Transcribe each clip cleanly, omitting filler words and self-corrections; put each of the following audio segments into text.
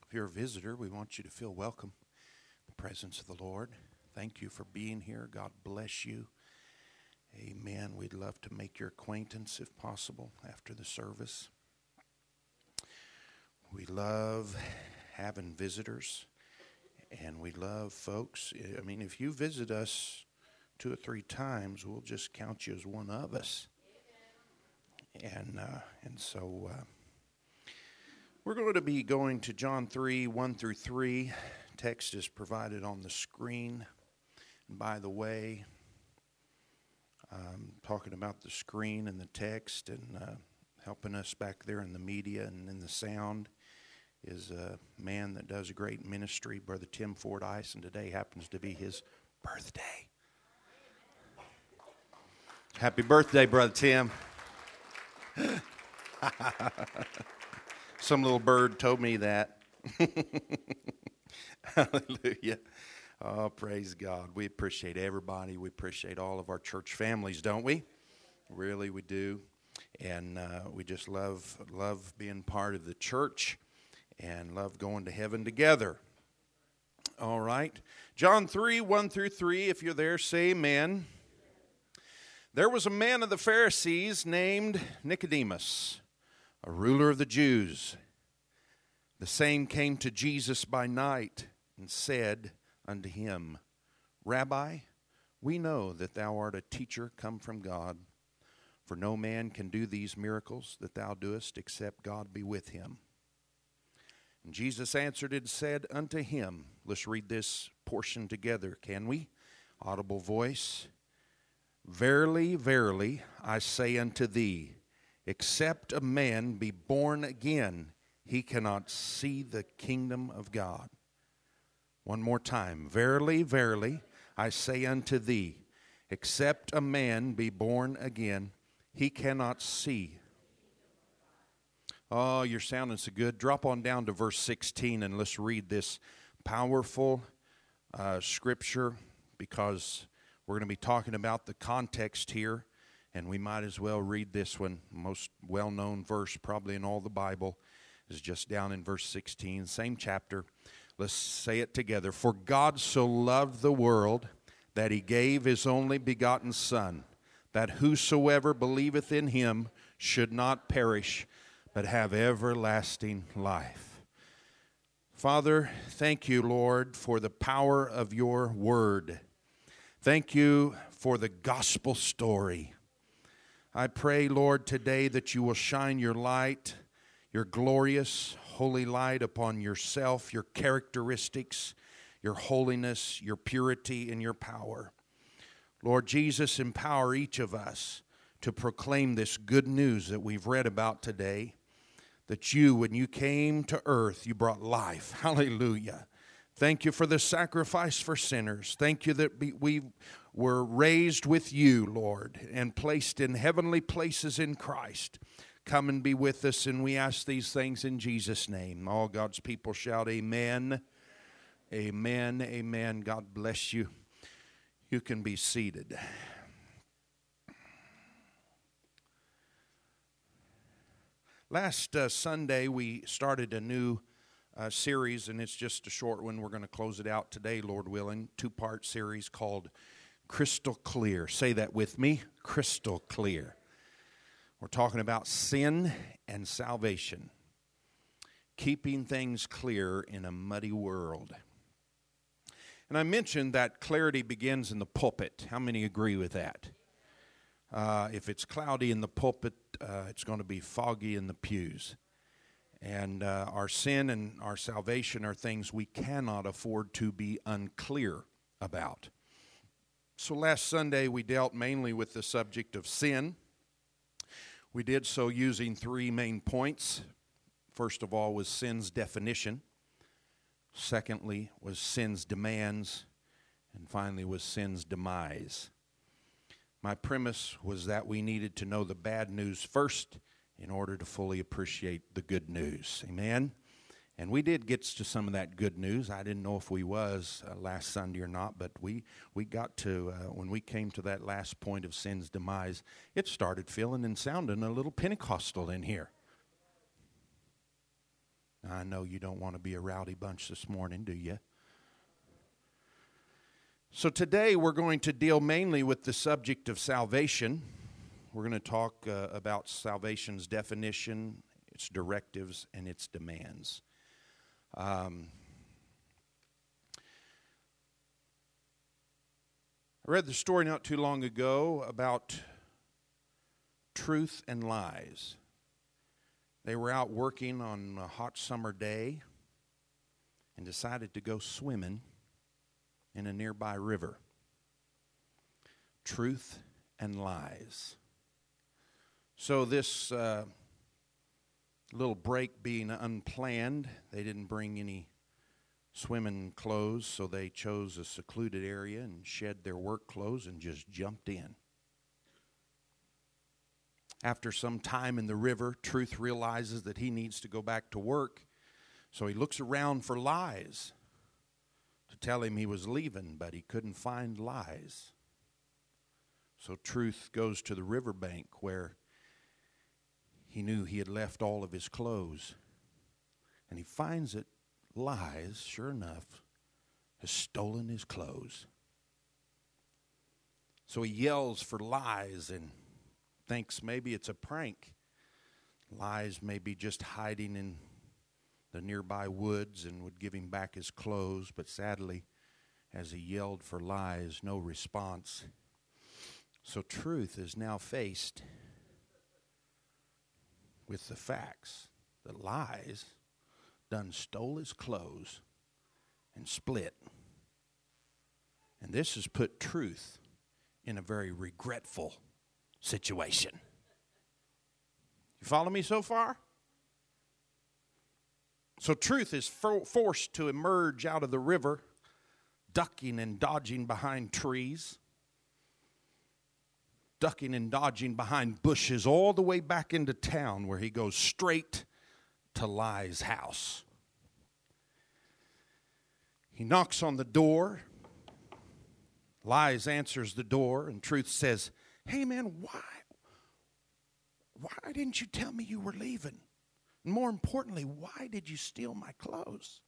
If you're a visitor, we want you to feel welcome in the presence of the Lord. Thank you for being here. God bless you. Amen. We'd love to make your acquaintance if possible after the service. We love having visitors, and we love folks. I mean, if you visit us 2 or 3 times, we'll just count you as one of us. And so we're going to be going to John 3, 1 through 3. Text is provided on the screen. And by the way, talking about the screen and the text and helping us back there in the media and in the sound is a man that does a great ministry, Brother Tim Fordyce, and today happens to be his birthday. Happy birthday, Brother Tim. Some little bird told me that. Hallelujah. Oh, praise God. We appreciate everybody. We appreciate all of our church families, don't we? Really, we do. And we just love being part of the church and love going to heaven together. All right. John 3, 1 through 3. If you're there, say amen. There was a man of the Pharisees named Nicodemus, a ruler of the Jews. The same came to Jesus by night and said unto him, Rabbi, we know that thou art a teacher come from God, for no man can do these miracles that thou doest except God be with him. And Jesus answered and said unto him, let's read this portion together, can we? Audible voice. Verily, verily, I say unto thee, except a man be born again, he cannot see the kingdom of God. One more time. Verily, verily, I say unto thee, except a man be born again, he cannot see. Oh, you're sounding so good. Drop on down to verse 16 and let's read this powerful scripture, because we're going to be talking about the context here, and we might as well read this one. Most well-known verse probably in all the Bible is just down in verse 16, same chapter. Let's say it together. For God so loved the world that he gave his only begotten Son, that whosoever believeth in him should not perish, but have everlasting life. Father, thank you, Lord, for the power of your word. Thank you for the gospel story. I pray, Lord, today that you will shine your light, your glorious, holy light upon yourself, your characteristics, your holiness, your purity, and your power. Lord Jesus, empower each of us to proclaim this good news that we've read about today, that you, when you came to earth, you brought life. Hallelujah. Thank you for the sacrifice for sinners. Thank you that we were raised with you, Lord, and placed in heavenly places in Christ. Come and be with us, and we ask these things in Jesus' name. All God's people shout amen. Amen, amen. God bless you. You can be seated. Last Sunday, we started a new series, and it's just a short one. We're going to close it out today, Lord willing. 2-part series called Crystal Clear. Say that with me, crystal clear. We're talking about sin and salvation, keeping things clear in a muddy world. And I mentioned that clarity begins in the pulpit. How many agree with that? If it's cloudy in the pulpit, it's going to be foggy in the pews. And our sin and our salvation are things we cannot afford to be unclear about. So last Sunday we dealt mainly with the subject of sin. We did so using 3 main points. First of all was sin's definition. Secondly was sin's demands. And finally was sin's demise. My premise was that we needed to know the bad news first in order to fully appreciate the good news. Amen? And we did get to some of that good news. I didn't know if we was last Sunday or not, but we got to, when we came to that last point of sin's demise, it started feeling and sounding a little Pentecostal in here. I know you don't want to be a rowdy bunch this morning, do you? So today we're going to deal mainly with the subject of salvation. We're going to talk about salvation's definition, its directives, and its demands. I read the story not too long ago about truth and lies. They were out working on a hot summer day and decided to go swimming in a nearby river. Truth and lies. So this little break being unplanned, they didn't bring any swimming clothes, so they chose a secluded area and shed their work clothes and just jumped in. After some time in the river, Truth realizes that he needs to go back to work, so he looks around for Lies to tell him he was leaving, but he couldn't find Lies. So Truth goes to the riverbank where he knew he had left all of his clothes, and he finds that Lies, sure enough, has stolen his clothes. So he yells for Lies and thinks maybe it's a prank. Lies may be just hiding in the nearby woods and would give him back his clothes, but sadly, as he yelled for Lies, no response. So Truth is now faced with the facts that Lies done stole his clothes and split. And this has put Truth in a very regretful situation. You follow me so far? So Truth is forced to emerge out of the river, ducking and dodging behind trees, ducking and dodging behind bushes, all the way back into town, where he goes straight to Lies' house. He knocks on the door. Lies answers the door, and Truth says, "Hey man, why didn't you tell me you were leaving? And more importantly, why did you steal my clothes?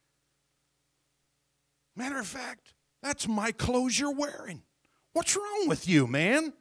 Matter of fact, that's my clothes you're wearing. What's wrong with you, man?"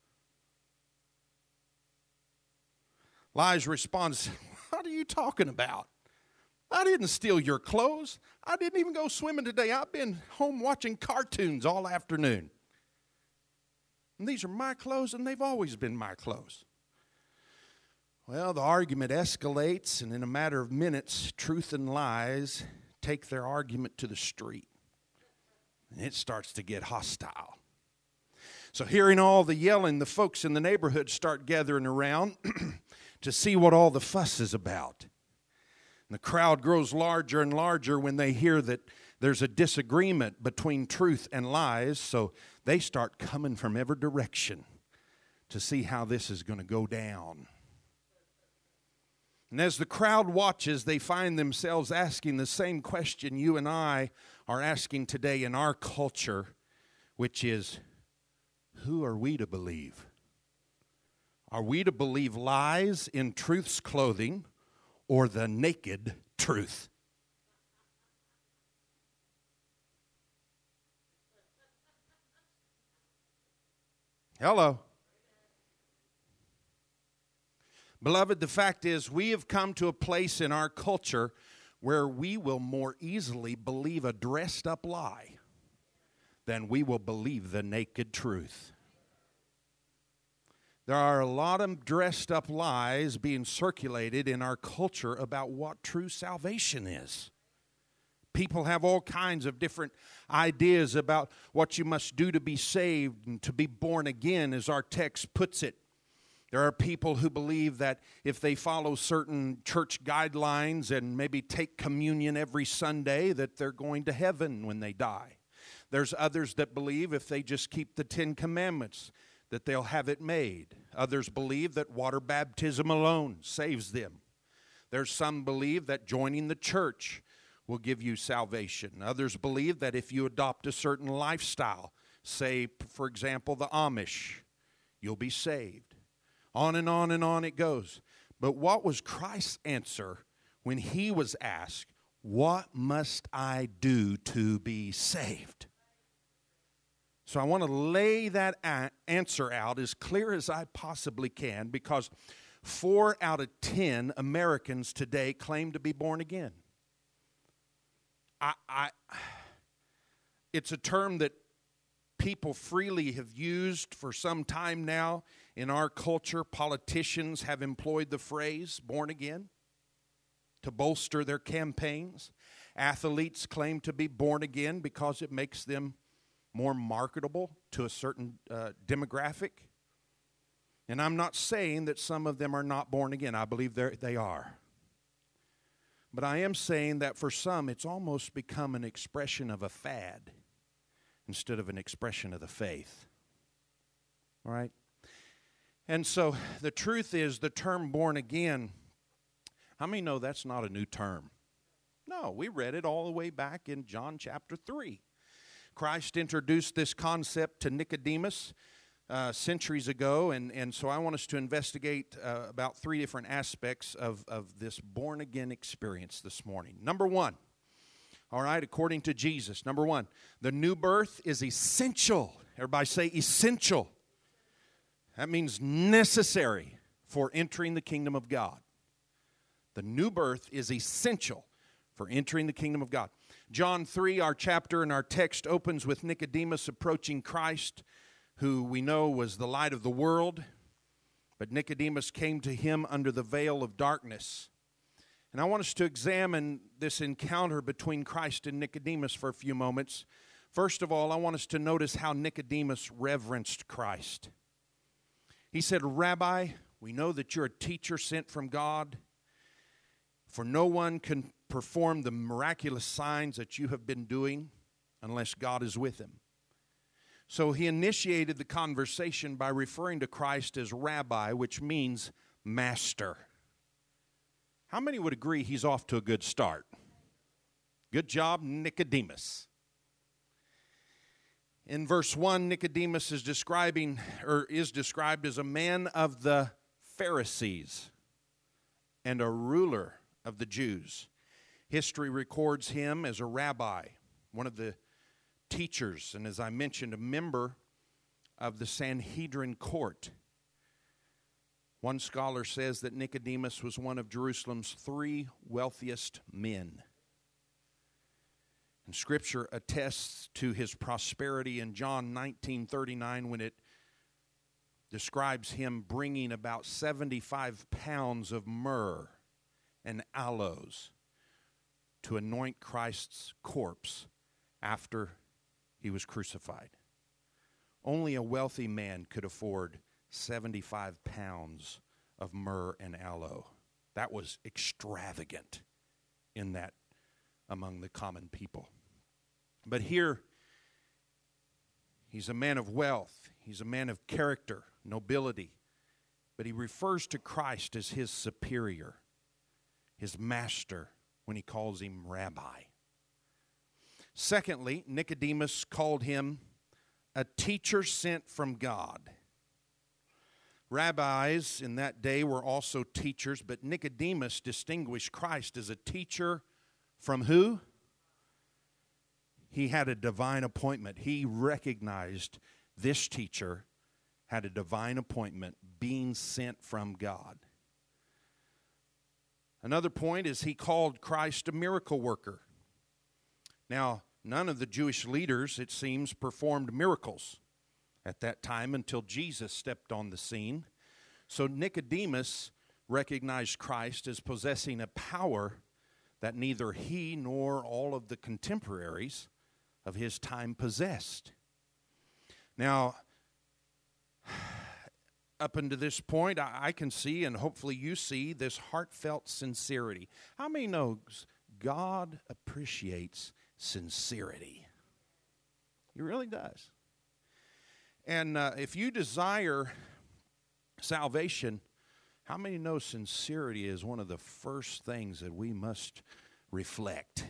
Lies responds, "What are you talking about? I didn't steal your clothes. I didn't even go swimming today. I've been home watching cartoons all afternoon. And these are my clothes, and they've always been my clothes." Well, the argument escalates, and in a matter of minutes, Truth and Lies take their argument to the street. And it starts to get hostile. So hearing all the yelling, the folks in the neighborhood start gathering around to see what all the fuss is about. And the crowd grows larger and larger when they hear that there's a disagreement between Truth and Lies, so they start coming from every direction to see how this is going to go down. And as the crowd watches, they find themselves asking the same question you and I are asking today in our culture, which is, who are we to believe? Are we to believe Lies in Truth's clothing or the naked Truth? Hello. Beloved, the fact is we have come to a place in our culture where we will more easily believe a dressed up lie than we will believe the naked truth. There are a lot of dressed up lies being circulated in our culture about what true salvation is. People have all kinds of different ideas about what you must do to be saved and to be born again, as our text puts it. There are people who believe that if they follow certain church guidelines and maybe take communion every Sunday, that they're going to heaven when they die. There's others that believe if they just keep the 10 Commandments, that they'll have it made. Others believe that water baptism alone saves them. There's some believe that joining the church will give you salvation. Others believe that if you adopt a certain lifestyle, say, for example, the Amish, you'll be saved. On and on and on it goes. But what was Christ's answer when he was asked, "What must I do to be saved?" So I want to lay that answer out as clear as I possibly can, because 4 out of 10 Americans today claim to be born again. It's a term that people freely have used for some time now. In our culture, politicians have employed the phrase born again to bolster their campaigns. Athletes claim to be born again because it makes them more marketable to a certain demographic. And I'm not saying that some of them are not born again. I believe they are. But I am saying that for some, it's almost become an expression of a fad instead of an expression of the faith. All right? And so the truth is, the term born again, how many know that's not a new term? No, we read it all the way back in John chapter 3. Christ introduced this concept to Nicodemus centuries ago, and so I want us to investigate about 3 different aspects of this born-again experience this morning. Number 1, all right, according to Jesus, number 1, the new birth is essential. Everybody say essential. That means necessary for entering the kingdom of God. The new birth is essential for entering the kingdom of God. John 3, our chapter and our text opens with Nicodemus approaching Christ, who we know was the light of the world, but Nicodemus came to him under the veil of darkness. And I want us to examine this encounter between Christ and Nicodemus for a few moments. First of all, I want us to notice how Nicodemus reverenced Christ. He said, "Rabbi, we know that you're a teacher sent from God, for no one can perform the miraculous signs that you have been doing unless God is with him." So he initiated the conversation by referring to Christ as Rabbi, which means master. How many would agree he's off to a good start? Good job, Nicodemus. In verse 1, Nicodemus is described as a man of the Pharisees and a ruler of the Jews. History records him as a rabbi, one of the teachers, and as I mentioned, a member of the Sanhedrin court. One scholar says that Nicodemus was one of Jerusalem's 3 wealthiest men. And Scripture attests to his prosperity in John 19:39 when it describes him bringing about 75 pounds of myrrh and aloes to anoint Christ's corpse after he was crucified. Only a wealthy man could afford 75 pounds of myrrh and aloe. That was extravagant in that among the common people. But here, he's a man of wealth. He's a man of character, nobility. But he refers to Christ as his superior, his master, when he calls him rabbi. Secondly, Nicodemus called him a teacher sent from God. Rabbis in that day were also teachers, but Nicodemus distinguished Christ as a teacher from who? He had a divine appointment. He recognized this teacher had a divine appointment, being sent from God. Another point is he called Christ a miracle worker. Now, none of the Jewish leaders, it seems, performed miracles at that time until Jesus stepped on the scene. So Nicodemus recognized Christ as possessing a power that neither he nor all of the contemporaries of his time possessed. Now, up until this point, I can see, and hopefully you see, this heartfelt sincerity. How many knows God appreciates sincerity? He really does. And if you desire salvation, how many know sincerity is one of the first things that we must reflect?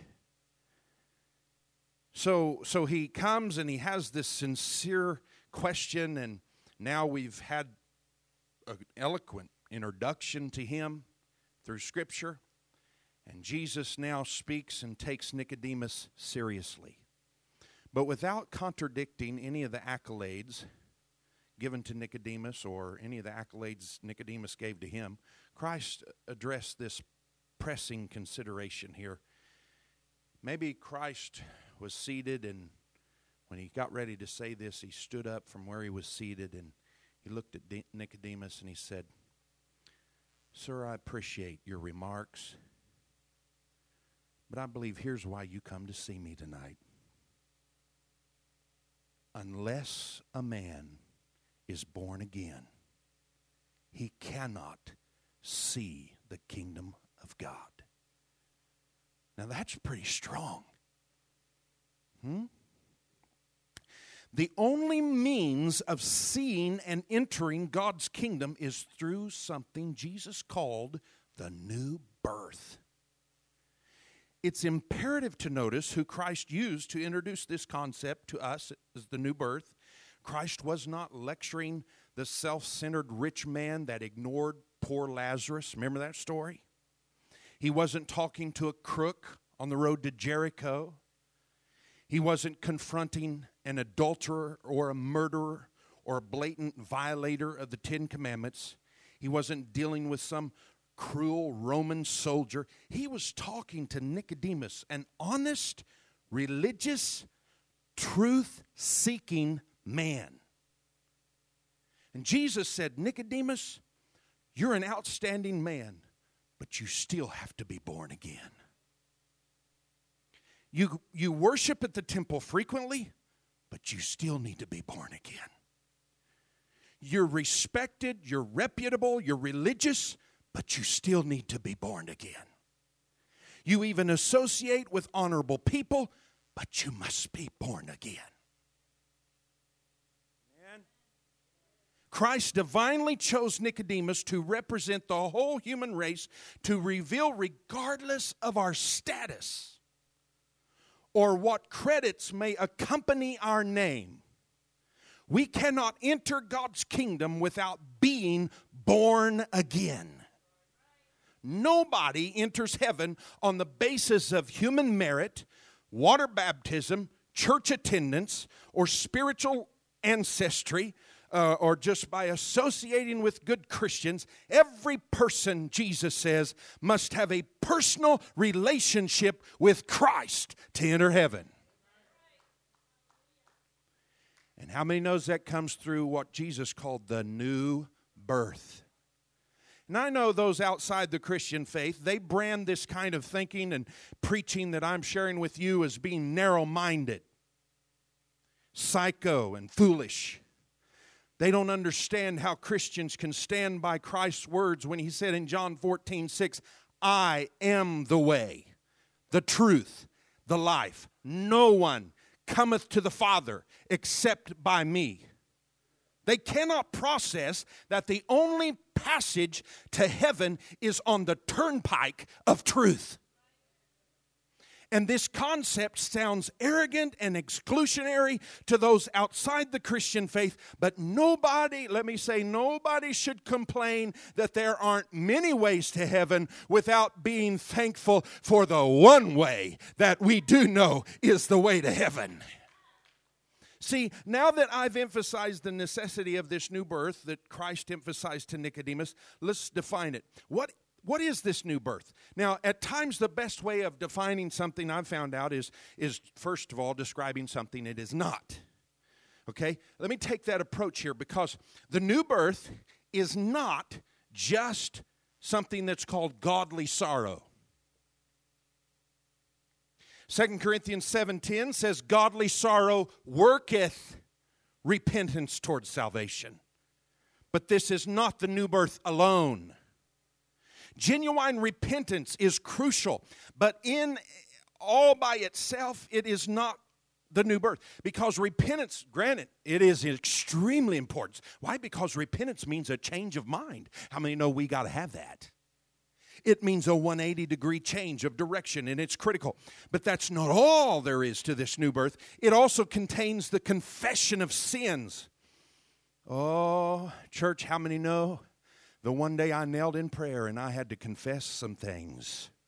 So he comes and he has this sincere question, and now we've had an eloquent introduction to him through Scripture. And Jesus now speaks and takes Nicodemus seriously. But without contradicting any of the accolades given to Nicodemus or any of the accolades Nicodemus gave to him, Christ addressed this pressing consideration here. Maybe Christ was seated, and when he got ready to say this, he stood up from where he was seated and he looked at Nicodemus and he said, "Sir, I appreciate your remarks, but I believe here's why you come to see me tonight. Unless a man is born again, he cannot see the kingdom of God." Now that's pretty strong. The only means of seeing and entering God's kingdom is through something Jesus called the new birth. It's imperative to notice who Christ used to introduce this concept to us as the new birth. Christ was not lecturing the self-centered rich man that ignored poor Lazarus. Remember that story? He wasn't talking to a crook on the road to Jericho. He wasn't confronting an adulterer or a murderer or a blatant violator of the Ten Commandments. He wasn't dealing with some cruel Roman soldier. He was talking to Nicodemus, an honest, religious, truth-seeking man. And Jesus said, "Nicodemus, you're an outstanding man, but you still have to be born again. You worship at the temple frequently, but you still need to be born again. You're respected, you're reputable, you're religious, but you still need to be born again. You even associate with honorable people, but you must be born again." Amen. Christ divinely chose Nicodemus to represent the whole human race, to reveal, regardless of our status or what credits may accompany our name, we cannot enter God's kingdom without being born again. Nobody enters heaven on the basis of human merit, water baptism, church attendance, or spiritual ancestry, or just by associating with good Christians. Every person, Jesus says, must have a personal relationship with Christ to enter heaven. And how many knows that comes through what Jesus called the new birth? And I know those outside the Christian faith, they brand this kind of thinking and preaching that I'm sharing with you as being narrow-minded, psycho, and foolish. They don't understand how Christians can stand by Christ's words when he said in John 14:6, "I am the way, the truth, the life. No one cometh to the Father except by me." They cannot process that the only passage to heaven is on the turnpike of truth. And this concept sounds arrogant and exclusionary to those outside the Christian faith, but nobody should complain that there aren't many ways to heaven without being thankful for the one way that we do know is the way to heaven. See, now that I've emphasized the necessity of this new birth that Christ emphasized to Nicodemus, let's define it. What is this new birth? Now, at times, the best way of defining something I've found out is first of all, describing something it is not. Okay? Let me take that approach here, because the new birth is not just something that's called godly sorrow. 2 Corinthians 7:10 says, "Godly sorrow worketh repentance towards salvation." But this is not the new birth alone. Genuine repentance is crucial, but in all by itself, it is not the new birth. Because repentance, granted, it is extremely important. Why? Because repentance means a change of mind. How many know we got to have that? It means a 180-degree change of direction, and it's critical. But that's not all there is to this new birth. It also contains the confession of sins. Oh, church, how many know? The one day I knelt in prayer and I had to confess some things.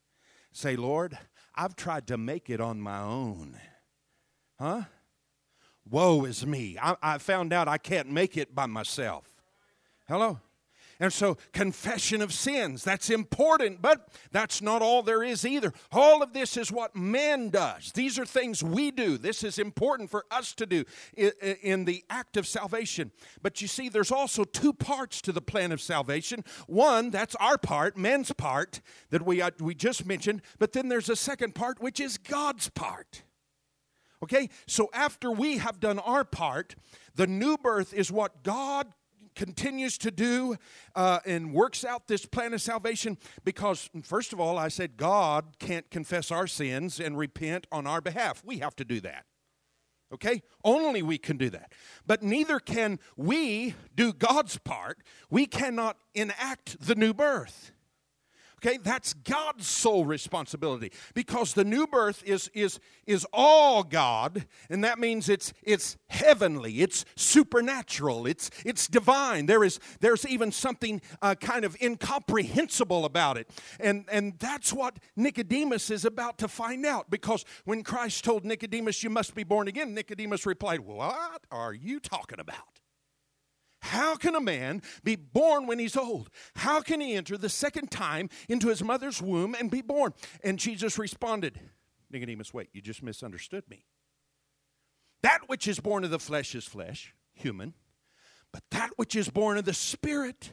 Say, Lord, I've tried to make it on my own. Huh? Woe is me. I found out I can't make it by myself. Hello? And so confession of sins, that's important, but that's not all there is either. All of this is what man does. These are things we do. This is important for us to do in the act of salvation. But you see, there's also two parts to the plan of salvation. One, that's our part, man's part, that we just mentioned. But then there's a second part, which is God's part. Okay? So after we have done our part, the new birth is what God continues to do and works out this plan of salvation, because first of all, I said God can't confess our sins and repent on our behalf. We have to do that. Okay? Only we can do that. But neither can we do God's part. We cannot enact the new birth. Okay, that's God's sole responsibility, because the new birth is all God, and that means it's heavenly, it's supernatural, it's divine. There's even something kind of incomprehensible about it, and that's what Nicodemus is about to find out. Because when Christ told Nicodemus, "You must be born again," Nicodemus replied, "What are you talking about? How can a man be born when he's old? How can he enter the second time into his mother's womb and be born?" And Jesus responded, "Nicodemus, wait, you just misunderstood me. That which is born of the flesh is flesh, human, but that which is born of the Spirit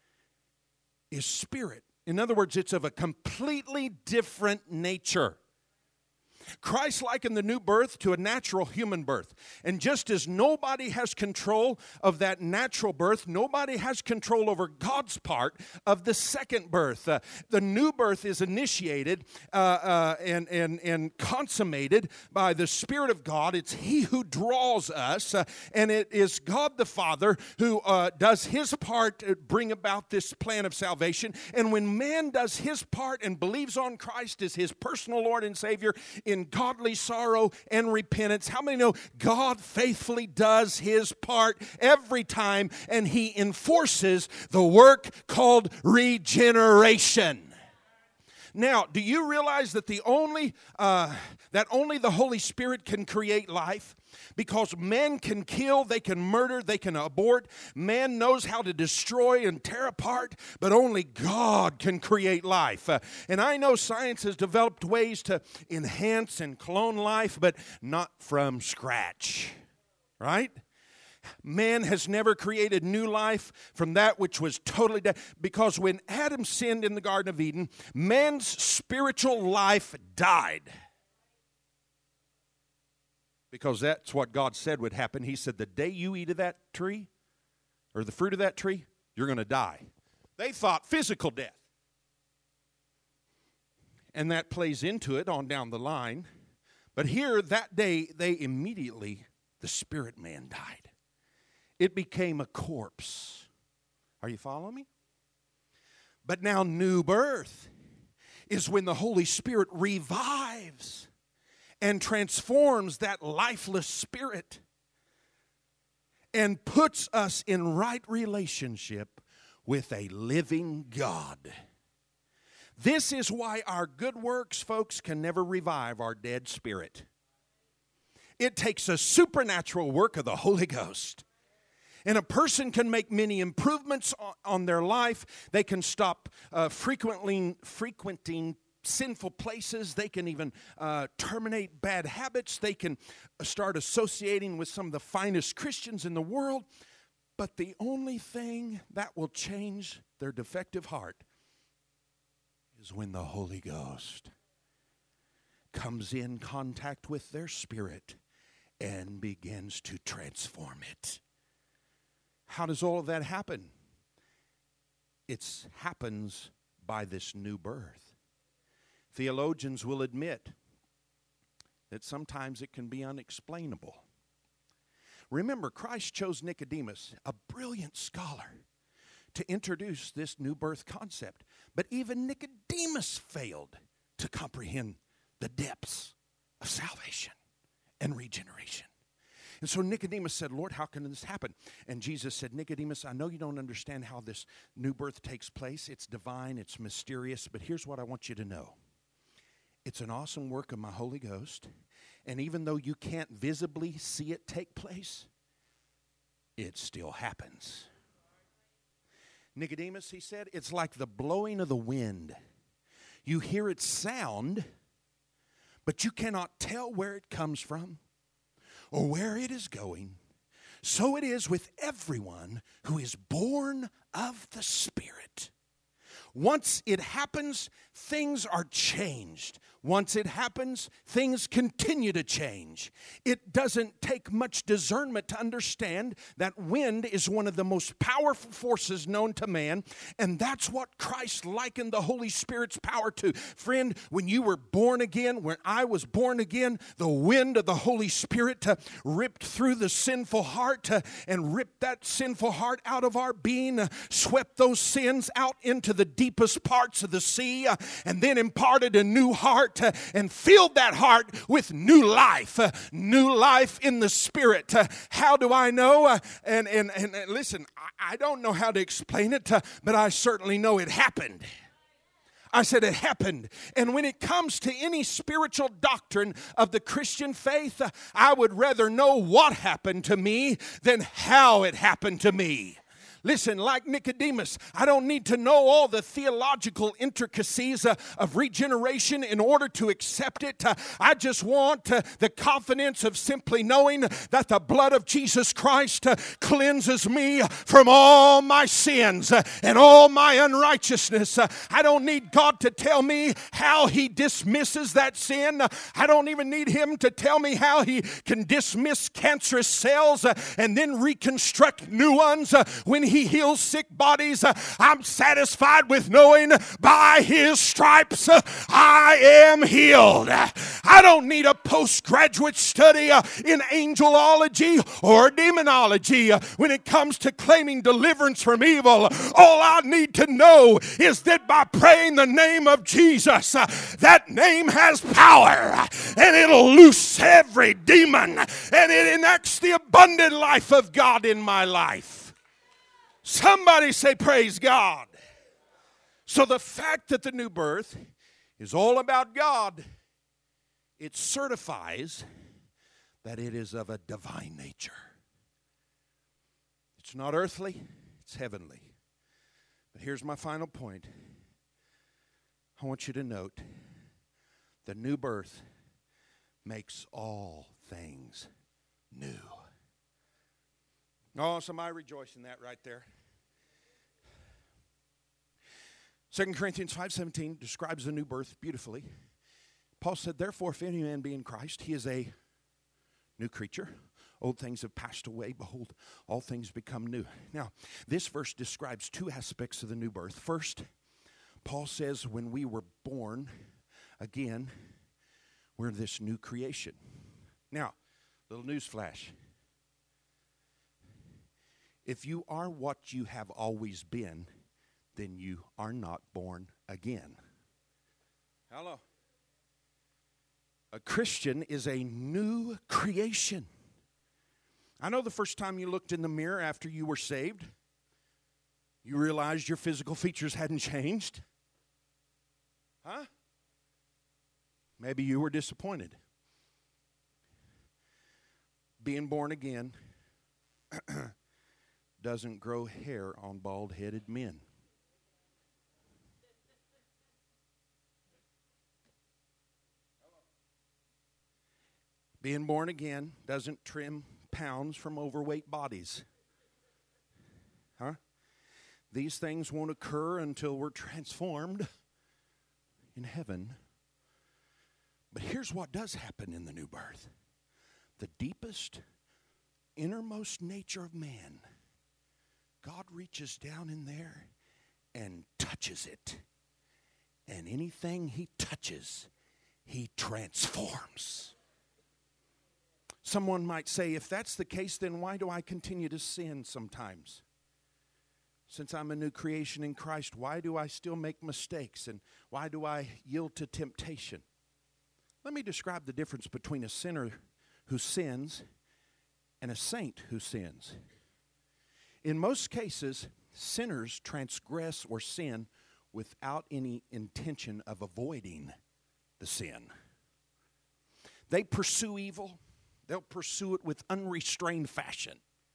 is spirit." In other words, it's of a completely different nature. Christ likened the new birth to a natural human birth. And just as nobody has control of that natural birth, nobody has control over God's part of the second birth. The new birth is initiated and consummated by the Spirit of God. It's He who draws us, and it is God the Father who does His part to bring about this plan of salvation. And when man does his part and believes on Christ as his personal Lord and Savior in godly sorrow and repentance, how many know God faithfully does His part every time, and He enforces the work called regeneration? Now, do you realize that only the Holy Spirit can create life? Because men can kill, they can murder, they can abort. Man knows how to destroy and tear apart, but only God can create life. And I know science has developed ways to enhance and clone life, but not from scratch, right? Man has never created new life from that which was totally dead. Because when Adam sinned in the Garden of Eden, man's spiritual life died. Because that's what God said would happen. He said, the day you eat of that tree, or the fruit of that tree, you're going to die. They thought physical death. And that plays into it on down the line. But here, that day, the spirit man died. It became a corpse. Are you following me? But now new birth is when the Holy Spirit revives and transforms that lifeless spirit and puts us in right relationship with a living God. This is why our good works, folks, can never revive our dead spirit. It takes a supernatural work of the Holy Ghost. And a person can make many improvements on their life. They can stop frequenting sinful places. They can even terminate bad habits. They can start associating with some of the finest Christians in the world. But the only thing that will change their defective heart is when the Holy Ghost comes in contact with their spirit and begins to transform it. How does all of that happen? It happens by this new birth. Theologians will admit that sometimes it can be unexplainable. Remember, Christ chose Nicodemus, a brilliant scholar, to introduce this new birth concept. But even Nicodemus failed to comprehend the depths of salvation and regeneration. And so Nicodemus said, Lord, how can this happen? And Jesus said, Nicodemus, I know you don't understand how this new birth takes place. It's divine, it's mysterious, but here's what I want you to know. It's an awesome work of my Holy Ghost. And even though you can't visibly see it take place, it still happens. Nicodemus, he said, it's like the blowing of the wind. You hear its sound, but you cannot tell where it comes from or where it is going. So it is with everyone who is born of the Spirit. Once it happens, things are changed. Once it happens, things continue to change. It doesn't take much discernment to understand that wind is one of the most powerful forces known to man, and that's what Christ likened the Holy Spirit's power to. Friend, when you were born again, when I was born again, the wind of the Holy Spirit ripped through the sinful heart and ripped that sinful heart out of our being, swept those sins out into the deepest parts of the sea, and then imparted a new heart and filled that heart with new life in the Spirit. How do I know? And listen, I don't know how to explain it, but I certainly know it happened. I said it happened. And when it comes to any spiritual doctrine of the Christian faith, I would rather know what happened to me than how it happened to me. Listen, like Nicodemus, I don't need to know all the theological intricacies of regeneration in order to accept it. I just want the confidence of simply knowing that the blood of Jesus Christ cleanses me from all my sins and all my unrighteousness. I don't need God to tell me how He dismisses that sin. I don't even need Him to tell me how He can dismiss cancerous cells and then reconstruct new ones when He heals sick bodies. I'm satisfied with knowing by His stripes I am healed. I don't need a postgraduate study in angelology or demonology when it comes to claiming deliverance from evil. All I need to know is that by praying the name of Jesus, that name has power and it'll loose every demon and it enacts the abundant life of God in my life. Somebody say praise God. So the fact that the new birth is all about God, it certifies that it is of a divine nature. It's not earthly, it's heavenly. But here's my final point. I want you to note the new birth makes all things new. Oh, somebody rejoice in that right there. 2 Corinthians 5:17 describes the new birth beautifully. Paul said, therefore, if any man be in Christ, he is a new creature. Old things have passed away. Behold, all things become new. Now, this verse describes two aspects of the new birth. First, Paul says when we were born again, we're this new creation. Now, little news flash. If you are what you have always been, then you are not born again. Hello. A Christian is a new creation. I know the first time you looked in the mirror after you were saved, you realized your physical features hadn't changed. Huh? Maybe you were disappointed. Being born again doesn't grow hair on bald-headed men. Being born again doesn't trim pounds from overweight bodies. Huh? These things won't occur until we're transformed in heaven. But here's what does happen in the new birth. The deepest, innermost nature of man, God reaches down in there and touches it. And anything He touches, He transforms. Someone might say, if that's the case, then why do I continue to sin sometimes? Since I'm a new creation in Christ, why do I still make mistakes? And why do I yield to temptation? Let me describe the difference between a sinner who sins and a saint who sins. In most cases, sinners transgress or sin without any intention of avoiding the sin. They pursue evil. They'll pursue it with unrestrained fashion.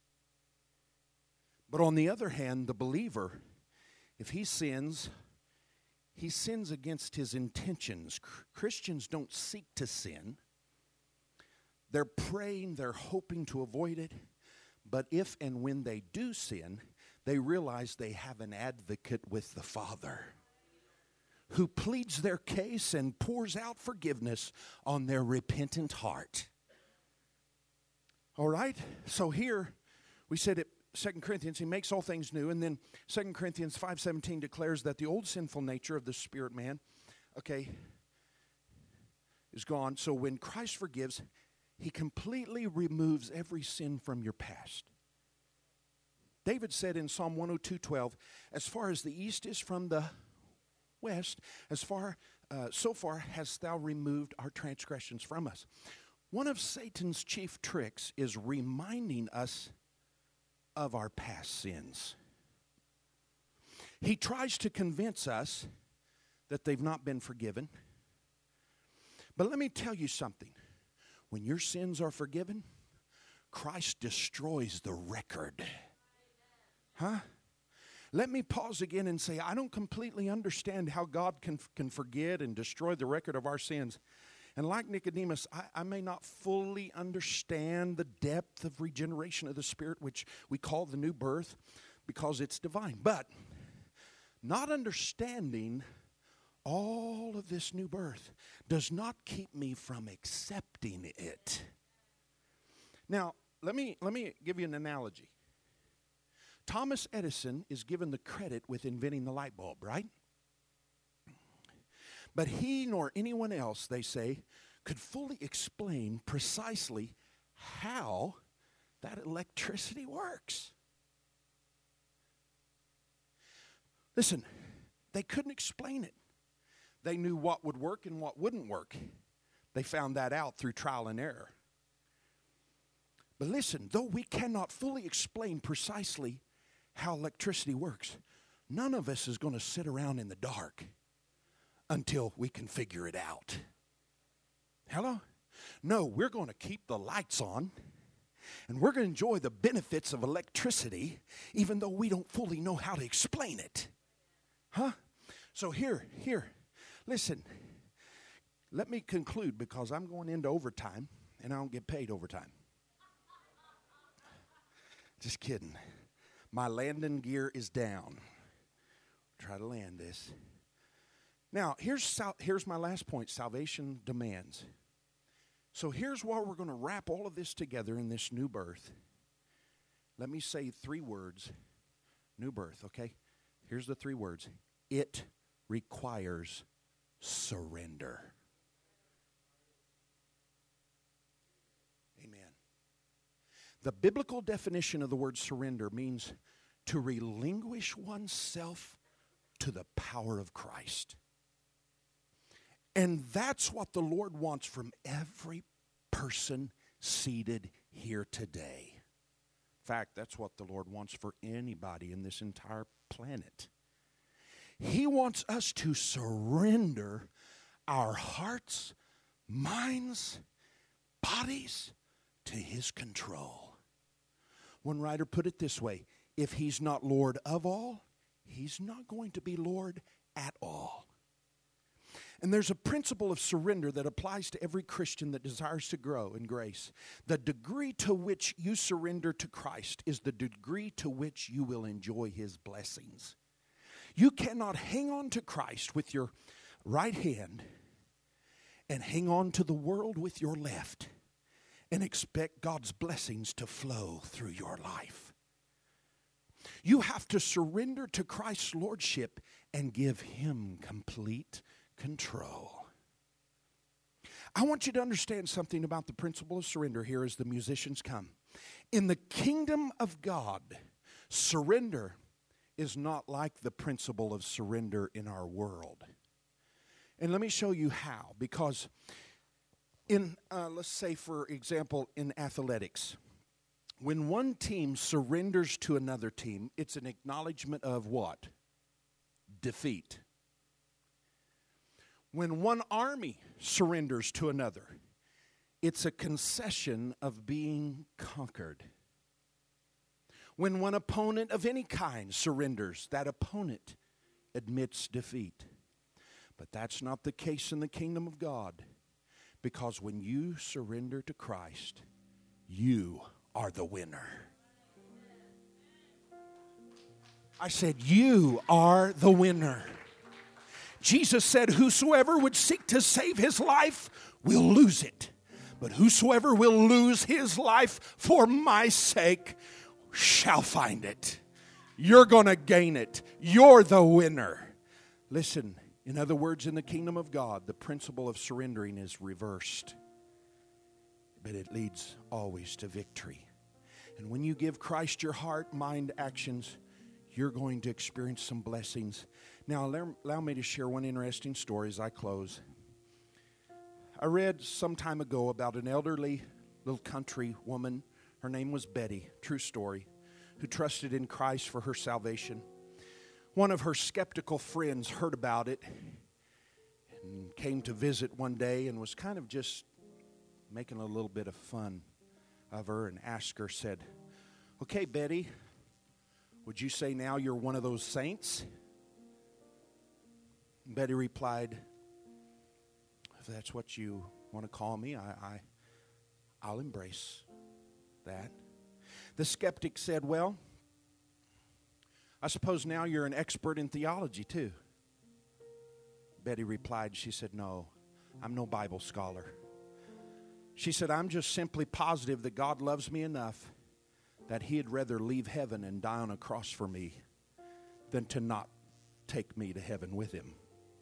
But on the other hand, the believer, if he sins against his intentions. Christians don't seek to sin. They're praying, they're hoping to avoid it. But if and when they do sin, they realize they have an advocate with the Father who pleads their case and pours out forgiveness on their repentant heart. All right? So here, we said it, 2 Corinthians, he makes all things new. And then 2 Corinthians 5:17 declares that the old sinful nature of the spirit man, is gone. So when Christ forgives, he completely removes every sin from your past. David said in Psalm 102:12, as far as the east is from the west, so far hast thou removed our transgressions from us. One of Satan's chief tricks is reminding us of our past sins. He tries to convince us that they've not been forgiven. But let me tell you something. When your sins are forgiven, Christ destroys the record. Let me pause again and say, I don't completely understand how God can forget and destroy the record of our sins. And like Nicodemus, I may not fully understand the depth of regeneration of the Spirit, which we call the new birth, because it's divine. But not understanding all of this new birth does not keep me from accepting it. Now, let me give you an analogy. Thomas Edison is given the credit with inventing the light bulb, right? But he nor anyone else, they say, could fully explain precisely how that electricity works. Listen, they couldn't explain it. They knew what would work and what wouldn't work. They found that out through trial and error. But listen, though we cannot fully explain precisely how electricity works, none of us is going to sit around in the dark until we can figure it out. Hello? No, we're going to keep the lights on, and we're going to enjoy the benefits of electricity, even though we don't fully know how to explain it. So here, listen, let me conclude, because I'm going into overtime, and I don't get paid overtime. Just kidding. My landing gear is down. Try to land this. Now, here's my last point, salvation demands. So here's why we're going to wrap all of this together in this new birth. Let me say 3 words, new birth, okay? Here's the 3 words. It requires surrender. Amen. The biblical definition of the word surrender means to relinquish oneself to the power of Christ. And that's what the Lord wants from every person seated here today. In fact, that's what the Lord wants for anybody in this entire planet. He wants us to surrender our hearts, minds, bodies to His control. One writer put it this way: if He's not Lord of all, He's not going to be Lord at all. And there's a principle of surrender that applies to every Christian that desires to grow in grace. The degree to which you surrender to Christ is the degree to which you will enjoy His blessings. You cannot hang on to Christ with your right hand and hang on to the world with your left and expect God's blessings to flow through your life. You have to surrender to Christ's lordship and give Him complete control. I want you to understand something about the principle of surrender here as the musicians come. In the kingdom of God, surrender is not like the principle of surrender in our world. And let me show you how. Because in, let's say for example, in athletics, when one team surrenders to another team, it's an acknowledgement of what? Defeat. When one army surrenders to another, it's a concession of being conquered. When one opponent of any kind surrenders, that opponent admits defeat. But that's not the case in the kingdom of God. Because when you surrender to Christ, you are the winner. I said, you are the winner. Jesus said, whosoever would seek to save his life will lose it. But whosoever will lose his life for my sake shall find it. You're going to gain it. You're the winner. Listen, in other words, in the kingdom of God, the principle of surrendering is reversed. But it leads always to victory. And when you give Christ your heart, mind, actions, you're going to experience some blessings. Now, allow me to share one interesting story as I close. I read some time ago about an elderly little country woman. Her name was Betty, true story, who trusted in Christ for her salvation. One of her skeptical friends heard about it and came to visit one day and was kind of just making a little bit of fun of her and asked her, said, "Okay, Betty, would you say now you're one of those saints?" Betty replied, "If that's what you want to call me, I'll embrace that." The skeptic said, "Well, I suppose now you're an expert in theology too." Betty replied, she said, "No, I'm no Bible scholar." She said, "I'm just simply positive that God loves me enough that He'd rather leave heaven and die on a cross for me than to not take me to heaven with Him."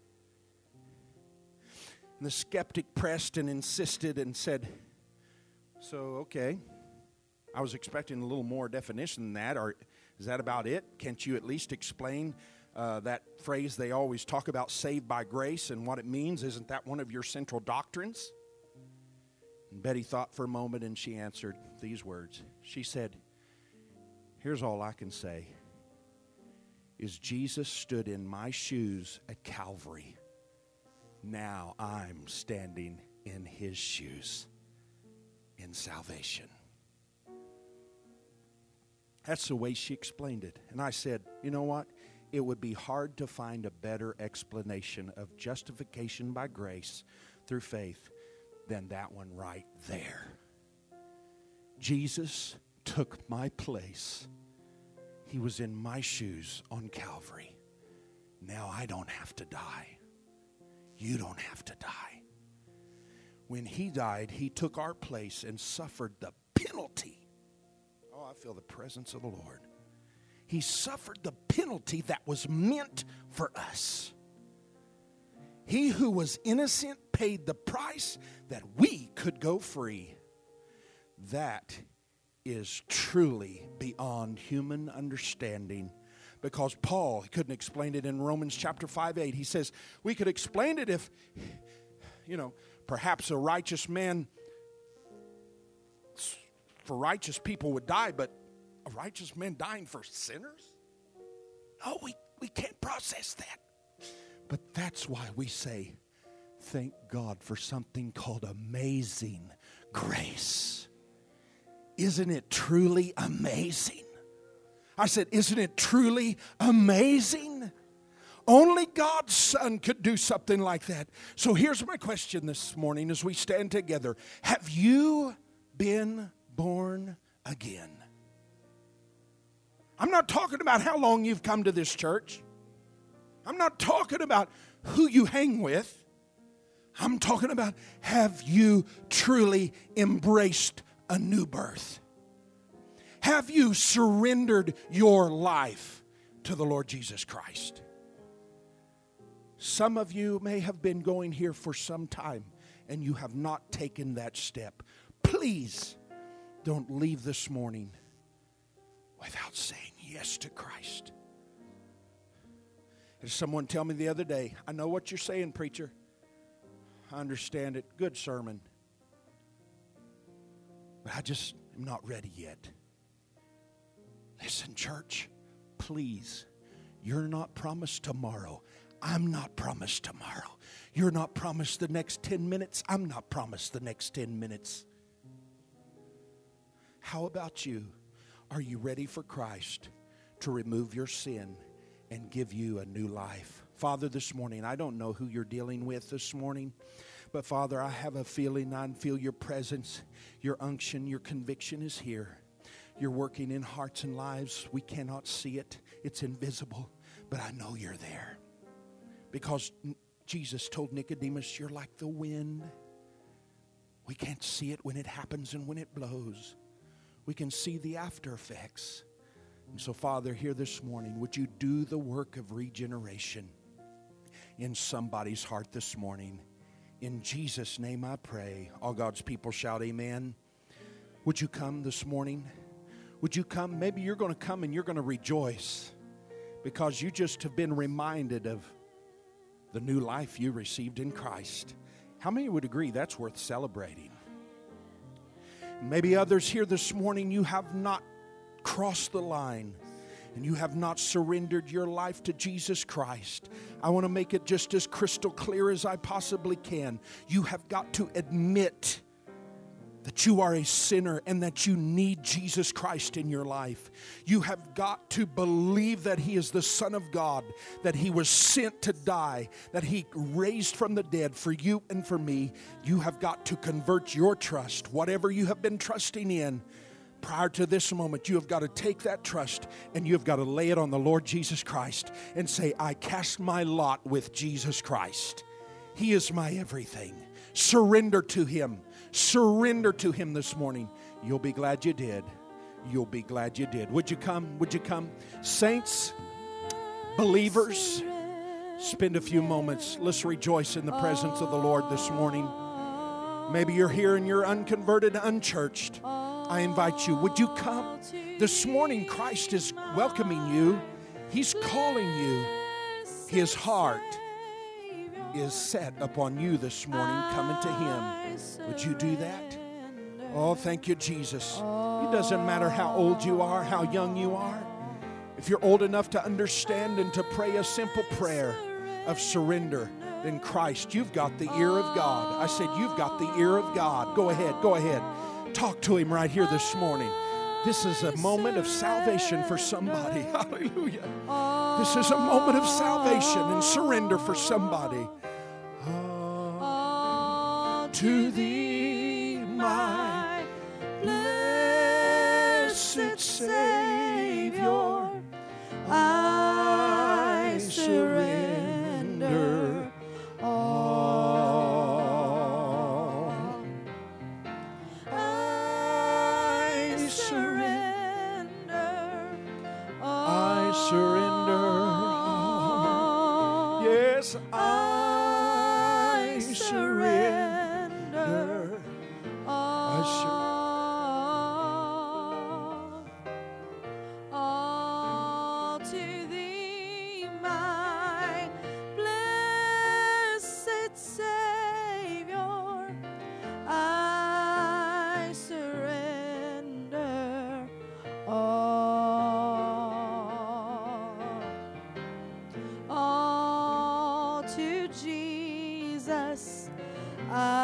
And the skeptic pressed and insisted and said, "So, okay, I was expecting a little more definition than that. Or is that about it? Can't you at least explain that phrase they always talk about, saved by grace, and what it means? Isn't that one of your central doctrines?" And Betty thought for a moment and she answered these words. She said, "Here's all I can say, is Jesus stood in my shoes at Calvary. Now I'm standing in His shoes in salvation." That's the way she explained it. And I said, you know what? It would be hard to find a better explanation of justification by grace through faith than that one right there. Jesus took my place. He was in my shoes on Calvary. Now I don't have to die. You don't have to die. When He died, He took our place and suffered the penalty. Oh, I feel the presence of the Lord. He suffered the penalty that was meant for us. He who was innocent paid the price that we could go free. That is truly beyond human understanding. Because Paul couldn't explain it in Romans chapter 5:8. He says, we could explain it if, perhaps a righteous man, for righteous people would die, but a righteous man dying for sinners? No, we can't process that. But that's why we say, thank God for something called amazing grace. Isn't it truly amazing? I said, isn't it truly amazing? Only God's Son could do something like that. So here's my question this morning as we stand together. Have you been born again? I'm not talking about how long you've come to this church. I'm not talking about who you hang with. I'm talking about, have you truly embraced a new birth? Have you surrendered your life to the Lord Jesus Christ? Some of you may have been going here for some time and you have not taken that step. Please don't leave this morning without saying yes to Christ. Had someone tell me the other day, "I know what you're saying, preacher. I understand it. Good sermon. But I just am not ready yet." Listen, church, please, you're not promised tomorrow. I'm not promised tomorrow. You're not promised the next 10 minutes. I'm not promised the next 10 minutes. How about you? Are you ready for Christ to remove your sin and give you a new life? Father, this morning, I don't know who you're dealing with this morning, but Father, I have a feeling, I feel your presence, your unction, your conviction is here. You're working in hearts and lives. We cannot see it. It's invisible, but I know you're there. Because Jesus told Nicodemus, you're like the wind. We can't see it when it happens and when it blows. We can see the after effects. And so, Father, here this morning, would you do the work of regeneration in somebody's heart this morning? In Jesus' name I pray. All God's people shout amen. Would you come this morning? Would you come? Maybe you're going to come and you're going to rejoice because you just have been reminded of the new life you received in Christ. How many would agree that's worth celebrating? Maybe others here this morning, you have not crossed the line and you have not surrendered your life to Jesus Christ. I want to make it just as crystal clear as I possibly can. You have got to admit that you are a sinner and that you need Jesus Christ in your life. You have got to believe that He is the Son of God, that He was sent to die, that He raised from the dead for you and for me. You have got to convert your trust, whatever you have been trusting in. Prior to this moment, you have got to take that trust and you have got to lay it on the Lord Jesus Christ and say, I cast my lot with Jesus Christ. He is my everything. Surrender to Him. Surrender to Him this morning. You'll be glad you did. You'll be glad you did. Would you come? Would you come? Saints, believers, spend a few moments. Let's rejoice in the presence of the Lord this morning. Maybe you're here and you're unconverted, unchurched. I invite you. Would you come? This morning, Christ is welcoming you. He's calling you. His heart is set upon you this morning, coming to Him. Would you do that? Oh, thank you, Jesus. It doesn't matter how old you are, how young you are. If you're old enough to understand and to pray a simple prayer of surrender, then Christ, you've got the ear of God. I said, you've got the ear of God. Go ahead, go ahead. Talk to Him right here this morning. This is a moment of salvation for somebody. Hallelujah. This is a moment of salvation and surrender for somebody. To Thee, my blessed Savior, I surrender all. I surrender all. I surrender all. Yes, I surrender. All to Thee, my blessed Savior, I surrender all to Jesus.